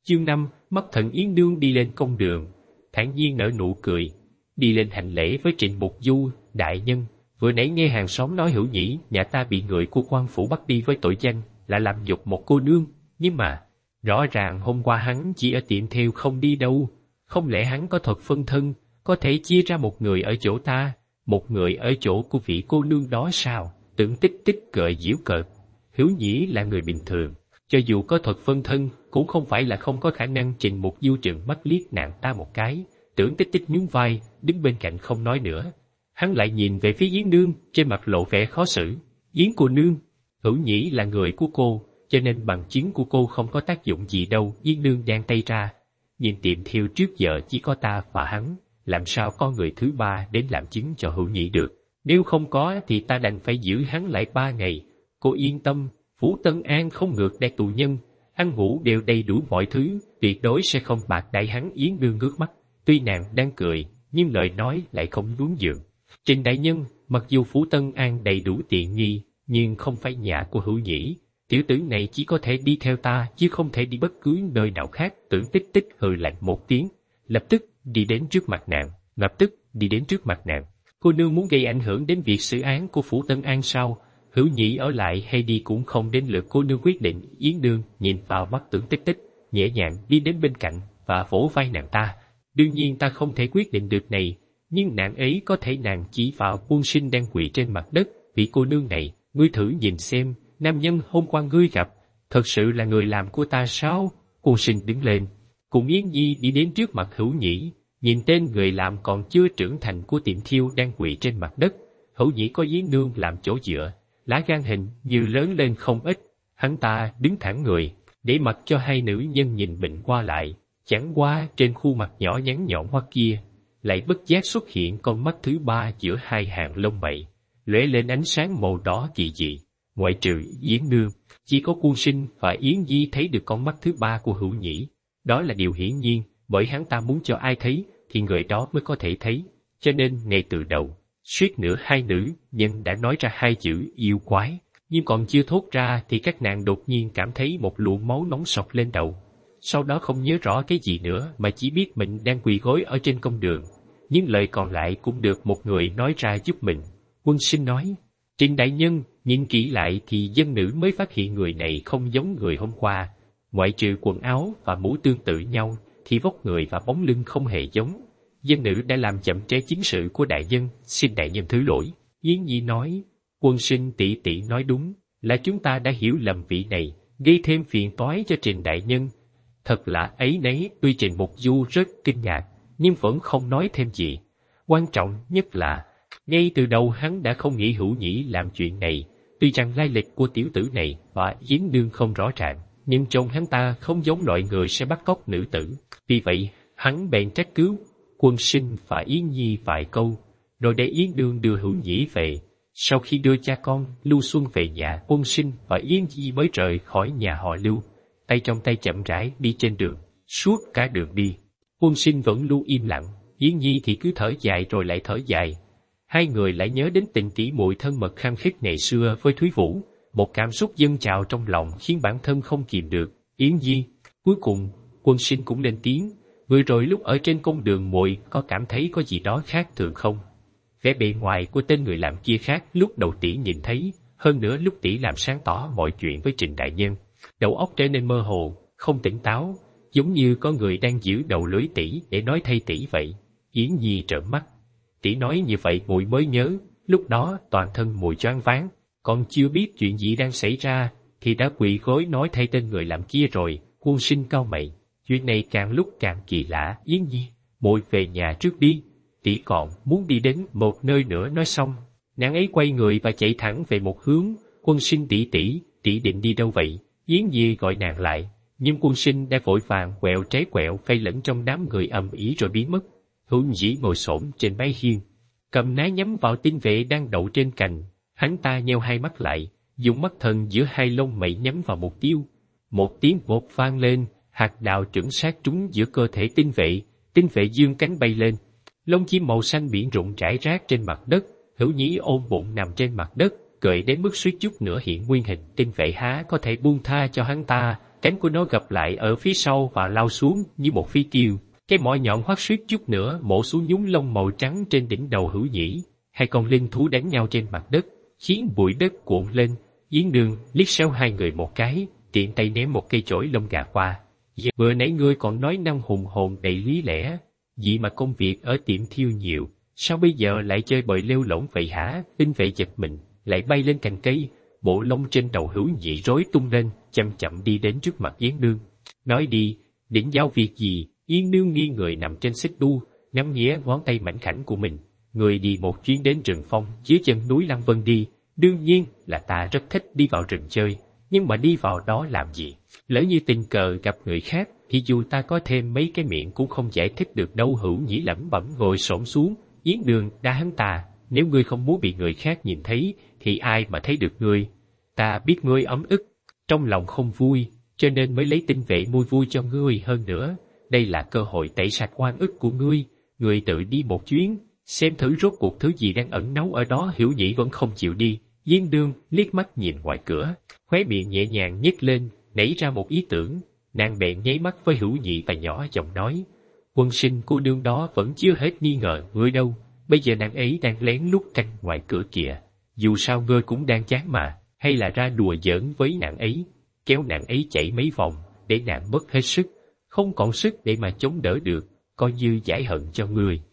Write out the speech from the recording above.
Chương 5, Mắt Thần Yến Nương đi lên công đường, thản nhiên nở nụ cười, đi lên hành lễ với Trịnh Mục Du. Đại nhân, vừa nãy nghe hàng xóm nói Hữu Nhĩ nhà ta bị người của quan phủ bắt đi với tội danh là làm nhục một cô nương, nhưng mà rõ ràng hôm qua hắn chỉ ở tiệm thêu không đi đâu, không lẽ hắn có thuật phân thân, có thể chia ra một người ở chỗ ta, một người ở chỗ của vị cô nương đó sao? Tưởng Tích Tích cười giễu cợt. Hữu Nhĩ là người bình thường, cho dù có thuật phân thân cũng không phải là không có khả năng. Trịnh Mục Du trừng mắt liếc nàng ta một cái. Tưởng Tích Tích nhún vai, đứng bên cạnh không nói nữa. Hắn lại nhìn về phía Yến Nương, trên mặt lộ vẻ khó xử. Yến cô nương, Hữu Nhĩ là người của cô, cho nên bằng chứng của cô không có tác dụng gì đâu. Yến Nương đan tay ra, nhìn tiệm thêu trước giờ chỉ có ta và hắn, làm sao có người thứ ba đến làm chứng cho Hữu Nhĩ được. Nếu không có thì ta đành phải giữ hắn lại 3 ngày. Cô yên tâm, Phủ Tân An không ngược đãi tù nhân, ăn ngủ đều đầy đủ mọi thứ, tuyệt đối sẽ không bạc đãi hắn. Yến Nương ngước mắt, tuy nàng đang cười, nhưng lời nói lại không nuốt dường. Trình đại nhân, mặc dù Phủ Tân An đầy đủ tiện nghi, nhưng không phải nhà của Hữu Nhĩ. Tiểu tử này chỉ có thể đi theo ta, chứ không thể đi bất cứ nơi nào khác. Tưởng Tích Tích hừ lạnh một tiếng, lập tức đi đến trước mặt nàng. Cô nương muốn gây ảnh hưởng đến việc xử án của Phủ Tân An sao? Hữu Nhĩ ở lại hay đi cũng không đến lượt cô nương quyết định. Yến Nương nhìn vào mắt Tưởng Tích Tích, nhẹ nhàng đi đến bên cạnh và vỗ vai nàng ta. Đương nhiên ta không thể quyết định được này, nhưng nàng ấy có thể. Nàng chỉ vào Quân Sinh đang quỳ trên mặt đất. Vị cô nương này, ngươi thử nhìn xem, nam nhân hôm qua ngươi gặp, thật sự là người làm của ta sao? Quân Sinh đứng lên, cùng Yến Nhi đi đến trước mặt Hữu Nhĩ, nhìn tên người làm còn chưa trưởng thành của tiệm thiêu đang quỳ trên mặt đất. Hữu Nhĩ có Yến Nương làm chỗ dựa, lá gan hình như lớn lên không ít. Hắn ta đứng thẳng người, để mặc cho hai nữ nhân nhìn bệnh qua lại. Chẳng qua trên khuôn mặt nhỏ nhắn nhọn hoắt kia, lại bất giác xuất hiện con mắt thứ ba giữa hai hàng lông mày, lóe lên ánh sáng màu đỏ kỳ dị. Ngoại trừ Yến Nương, chỉ có Quân Sinh và Yến Nhi thấy được con mắt thứ ba của Hữu Nhĩ. Đó là điều hiển nhiên, bởi hắn ta muốn cho ai thấy thì người đó mới có thể thấy. Cho nên ngay từ đầu, suýt nữa hai nữ nhân đã nói ra hai chữ yêu quái, nhưng còn chưa thốt ra thì các nàng đột nhiên cảm thấy một luồng máu nóng sộc lên đầu. Sau đó không nhớ rõ cái gì nữa mà chỉ biết mình đang quỳ gối ở trên công đường. Nhưng lời còn lại cũng được một người nói ra giúp mình. Quân Sinh nói, Trình đại nhân, nhìn kỹ lại thì dân nữ mới phát hiện người này không giống người hôm qua. Ngoại trừ quần áo và mũ tương tự nhau, thì vóc người và bóng lưng không hề giống. Dân nữ đã làm chậm trễ chính sự của đại nhân, xin đại nhân thứ lỗi. Yến Nhi nói, Quân Sinh tỷ tỷ nói đúng, là chúng ta đã hiểu lầm vị này, gây thêm phiền toái cho Trình đại nhân. Thật là ấy nấy. Tuy Trịnh Mục Du rất kinh ngạc, nhưng vẫn không nói thêm gì. Quan trọng nhất là, ngay từ đầu hắn đã không nghĩ Hữu Nhĩ làm chuyện này. Tuy rằng lai lịch của tiểu tử này và Yến Nương không rõ ràng, nhưng trông hắn ta không giống loại người sẽ bắt cóc nữ tử. Vì vậy, hắn bèn trách cứ Quân Sinh và Yến Nhi vài câu, rồi để Yến Nương đưa Hữu Nhĩ về. Sau khi đưa cha con Lưu Xuân về nhà, Quân Sinh và Yến Nhi mới rời khỏi nhà họ Lưu, tay trong tay chậm rãi đi trên đường. Suốt cả đường đi, Quân Sinh vẫn luôn im lặng, Yến Nhi thì cứ thở dài rồi lại thở dài. Hai người lại nhớ đến tình tỉ muội thân mật khăng khít ngày xưa với Thúy Vũ, một cảm xúc dâng trào trong lòng khiến bản thân không kìm được. Yến Nhi. Cuối cùng, Quân Sinh cũng lên tiếng, vừa rồi lúc ở trên công đường muội có cảm thấy có gì đó khác thường không? Vẻ bề ngoài của tên người làm kia khác lúc đầu tỷ nhìn thấy, hơn nữa lúc tỷ làm sáng tỏ mọi chuyện với Trình đại nhân. Đầu óc trở nên mơ hồ, không tỉnh táo, giống như có người đang giữ đầu lưỡi tỷ để nói thay tỷ vậy. Yến Nhi trợn mắt. Tỷ nói như vậy muội mới nhớ, lúc đó toàn thân muội choáng váng, còn chưa biết chuyện gì đang xảy ra, thì đã quỳ gối nói thay tên người làm kia rồi. Quân Sinh cau mày, chuyện này càng lúc càng kỳ lạ. Yến Nhi, muội về nhà trước đi, tỷ còn muốn đi đến một nơi nữa. Nói xong, nàng ấy quay người và chạy thẳng về một hướng. Quân Sinh tỷ định đi đâu vậy? Yến Nhi gọi nàng lại, nhưng Quân Sinh đã vội vàng quẹo trái quẹo phay lẫn trong đám người ầm ĩ rồi biến mất. Hữu Nhĩ ngồi xổm trên mái hiên, cầm ná nhắm vào tinh vệ đang đậu trên cành. Hắn ta nheo hai mắt lại, dùng mắt thần giữa hai lông mày nhắm vào mục tiêu. Một tiếng vột vang lên, hạt đào chuẩn xác trúng giữa cơ thể tinh vệ dương cánh bay lên. Lông chim màu xanh biển rụng rải rác trên mặt đất. Hữu Nhĩ ôm bụng nằm trên mặt đất, cười đến mức suýt chút nữa hiện nguyên hình. Tinh vệ há có thể buông tha cho hắn ta, cánh của nó gập lại ở phía sau và lao xuống như một phi tiêu. Cái mỏ nhọn hoắt suýt chút nữa mổ xuống nhúng lông màu trắng trên đỉnh đầu Hữu Nhĩ. Hai con linh thú đánh nhau trên mặt đất, khiến bụi đất cuộn lên. Yến Nương liếc xéo hai người một cái, tiện tay ném một cây chổi lông gà qua. Vừa nãy ngươi còn nói năng hùng hồn đầy lý lẽ, vậy mà công việc ở tiệm thiêu nhiều, sao bây giờ lại chơi bời lêu lỏng vậy hả? Tinh Vệ giật mình, lại bay lên cành cây, bộ lông trên đầu Hữu Nhĩ rối tung lên, chậm chậm đi đến trước mặt Yến Nương. Nói đi, định giao việc gì? Yến Nương nghiêng người nằm trên xích đu, ngắm nghía ngón tay mảnh khảnh của mình. Người đi một chuyến đến rừng phong dưới chân núi Lăng Vân đi, đương nhiên là ta rất thích đi vào rừng chơi, nhưng mà đi vào đó làm gì? Lỡ như tình cờ gặp người khác, thì dù ta có thêm mấy cái miệng cũng không giải thích được đâu. Hữu Nhĩ lẩm bẩm ngồi xổm xuống. Yến Nương đá hắn ta, nếu ngươi không muốn bị người khác nhìn thấy, thì ai mà thấy được ngươi? Ta biết ngươi ấm ức, trong lòng không vui, cho nên mới lấy Tinh Vệ mua vui cho ngươi hơn nữa. Đây là cơ hội tẩy sạch oan ức của ngươi, ngươi tự đi một chuyến, xem thử rốt cuộc thứ gì đang ẩn náu ở đó. Hữu Nhĩ vẫn không chịu đi. Yến Nương liếc mắt nhìn ngoài cửa, khóe miệng nhẹ nhàng nhếch lên, nảy ra một ý tưởng. Nàng bèn nháy mắt với Hữu Nhĩ và nhỏ giọng nói: Quân sinh cô nương đó vẫn chưa hết nghi ngờ ngươi đâu, bây giờ nàng ấy đang lén lút canh ngoài cửa kìa. Dù sao ngươi cũng đang chán mà, hay là ra đùa giỡn với nàng ấy, kéo nàng ấy chạy mấy vòng, để nàng mất hết sức, không còn sức để mà chống đỡ được, coi như giải hận cho ngươi.